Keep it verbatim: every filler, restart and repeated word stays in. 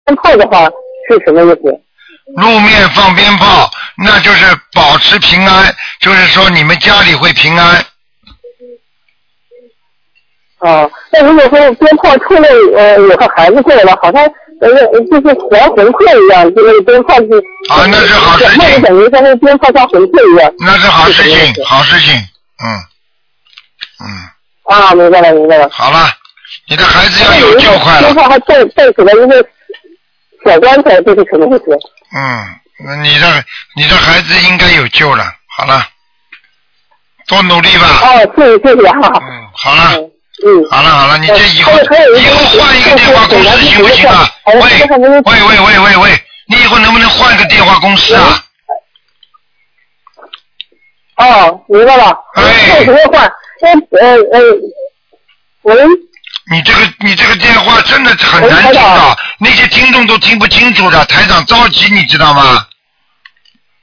炮的话是什么意思？ 路面放鞭炮，那就是保持平安，就是说你们家里会平安。 啊，那如果说鞭炮出来，呃，有个孩子过来了，好像呃就是像魂魄一样，就是鞭炮是啊，那是好事情。 那就等于像那鞭炮像魂魄一样。 那是好事情，好事情，嗯嗯。 啊，明白了，明白了。 好了，你的孩子要有救快了。 鞭炮还带带起来一个小棺材，这是什么意思？ 嗯，那你的你的孩子应该有救了。好了，多努力吧。 哦，谢谢谢谢哈。 嗯，好了。 嗯。嗯， 好了好了，你这以后以后换一个电话公司行不行啊？喂喂喂喂喂喂，你以后能不能换个电话公司啊？ 哦，明白了。 哎。 什么换？呃呃，喂。 你这个你这个电话真的很难听的，那些听众都听不清楚的，台长着急，你知道吗？